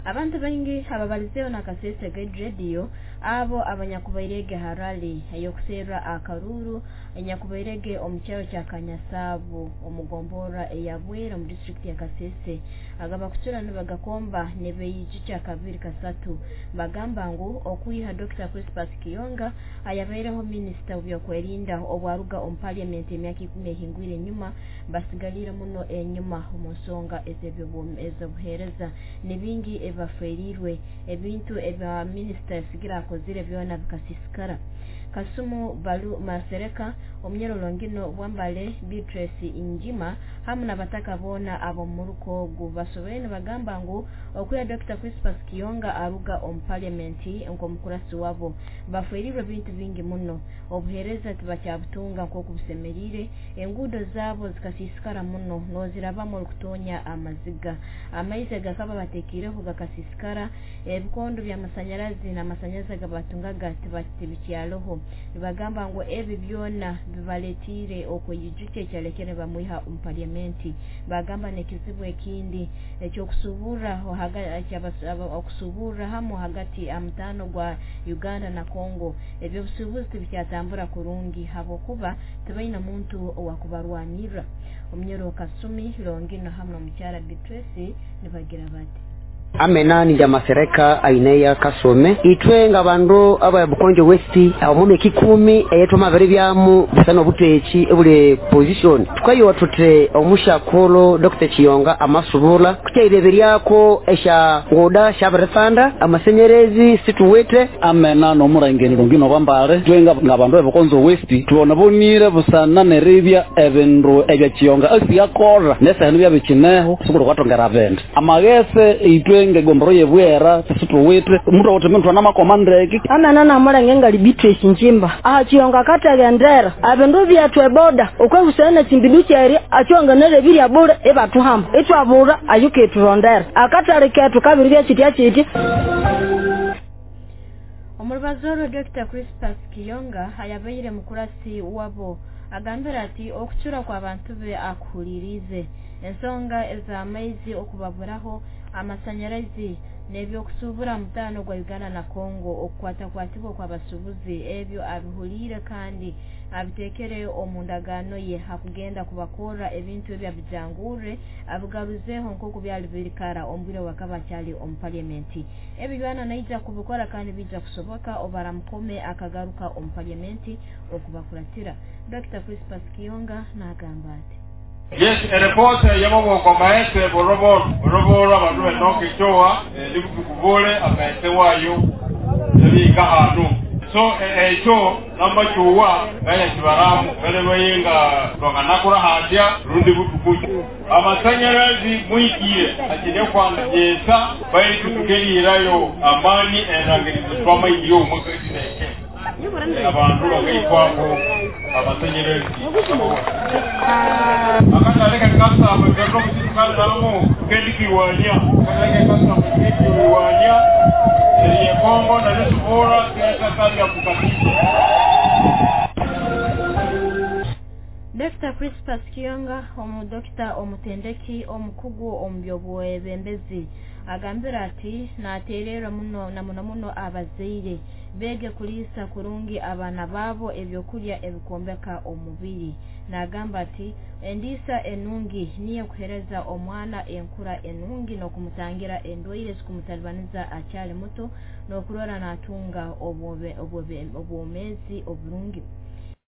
Abantu bangi ababalizeo na Kasese Gate Radio abo abanyakubairege harali eyokuserwa akaruru enyakubairege omukyaro kya Kanyasabu omugombora eyabwera mu district ya Kasese agaba kutura nibagakomba nebeyiji kya kabiri kasatu bagamba ngo okuyiha Dr. Crispus Kiyonga ayabereho minister w'ebyokwerinda obwaruga parliament emyaka 10 hingwire nyuma basigalira muno enyuma omusonga ezobuhereza nebingi ebaferirwe ebintu eba minister sigira akozire byona bikasisikara Kasumu Balu Masereka omnyero longino bwambale Beatrice Injima hamuna bataka bona abo muruko gubasobene bagamba ngo okuya Dr. Crispus Kiyonga aruga parliament ngo mukurasi wabo baferirwe bintu bingi muno obuhereza tibacyabutunga nko kubusemerire engudo zabo zikasisikara muno noziraba mu kutonya amaziga amayize gakaba batekireho gakasisikara ebikondo by'amasanyarazi n'amasanyarazi gabatungaga tibikyaloho bagamba ngo ebi byona bibaletire okoyijuke cyalekere bamuha parliament bagamba nekizibu ekindi ekyokusubura okusubura hamo hagati amtano gwa Uganda na Congo ebyo busubuzi bikyatambura kurungi habo kuba tabaina muntu owakubarwanira omnyero Kasumi longino hamno mukyara Beatrice nibagira bati Amenani ja Masereka aineya Kasome itwenga bandu aba Bukonjo West amume 10 eyeto mabere byamu bisano butechi ebule position tukayo tute omushakolo Dr. Kiyonga amasubula kutaireberi yako esha ngoda shabarefanda amasenyerezi situwete amenano omurangeni ngino bambare twenga ngabandu aba Bukonjo West tubona bonire busana neribya ebindu ebya Kiyonga asiyakora nesa bya bikineho sukuru kwatongera vende amagese itwe ngegomboro yebwera situwete umuntu wote muntu na makomandreki amana mara ngenga Beatrice Njimba Kiyonga katagendera abendu byatwe boda okwebusana timbiduki ari achonga nerebiri abura ebatuhamba etwabura ayuke turondera akatareke tukabiri byakitya kiti Omurubazoro Dr. Crispus Kiyonga ayabayire mukurasi wabo agambira ati okucura kwa abantu be akulirize ensonga ez'amaizi okubaburaho amasanyarazi nebyo kusubura mutano gwa Uganda na Congo okukwata kwatibo kwa basubuzi ebyo abihulire kandi abitekere omundagano ye hakugenda kubakora ebintu ebya bijangure abugaruzeho nko kubyalibirikara ombwire wakaba cyali parliament ebijwana naija kubukora kandi bija kusoboka obaramukome akagaruka parliament okubakuratira Dr. Crispus Kiyonga nagamba ati Yes, report yamo kwa maese boroboro abantu benoke chowa likubule amaese wayo ebika hanu so echo namba chuwa baya kibaramu bale bayinga twanganakura hatya rundi butukuju amasanyarazi muyikiye akine kwanga yesa bayi tutugelirayo amani endangirizo twama iyo mukesineke abantu bagayikwako amasanyarazi akataleka kasa abagero musikandamo kendikiwanya akataleka kasa musikandamo ya Kongo na Lesbora kesa kali ya kukatisa Dr. Crispus Kiyonga omudokita omutendeki omukugu ombyobo ebembezi agambira ati naterera muno na muno abazeire bege kulisa kurungi abana babo ebyokulya ebikombeka omubiri nagamba ati endisa enungi niye kuhereza omwana enkura enungi no kumutangira endwaire sikumutalibaniza acyali muto no kurora natunga obwomezi oburungi